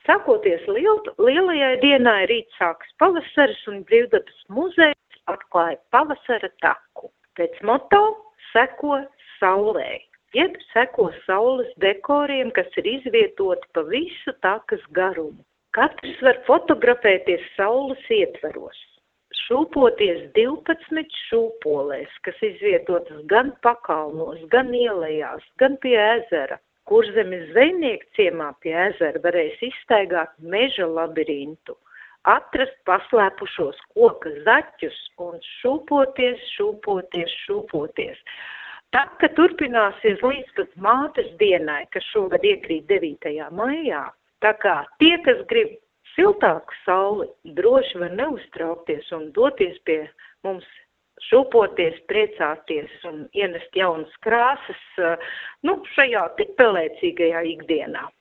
Sākoties lielajai dienai, rīt sāks pavasaris un Brīvdabas muzejs atklāja pavasara taku. Pēc moto seko saulē, jeb seko saules dekoriem, kas ir izvietoti pa visu takas garumu. Katrs var fotografēties saules ietveros, šūpoties 12 šūpolēs, kas izvietotas gan pakalnos, gan ielējās, gan pie ezera. Kurzemes zvejnieku ciemā pie ezera varēs izstaigāt meža labirintu, atrast paslēpušos koka zaķus un šūpoties. Taka turpināsies līdz pat mātes dienai, kas šogad iekrīt 9. maijā. Tā kā tie, kas grib siltāku sauli, droši var neuztraukties un doties pie mums šūpoties, priecāties un ienest jaunas krāsas, šajā tik pelēcīgajā ikdienā.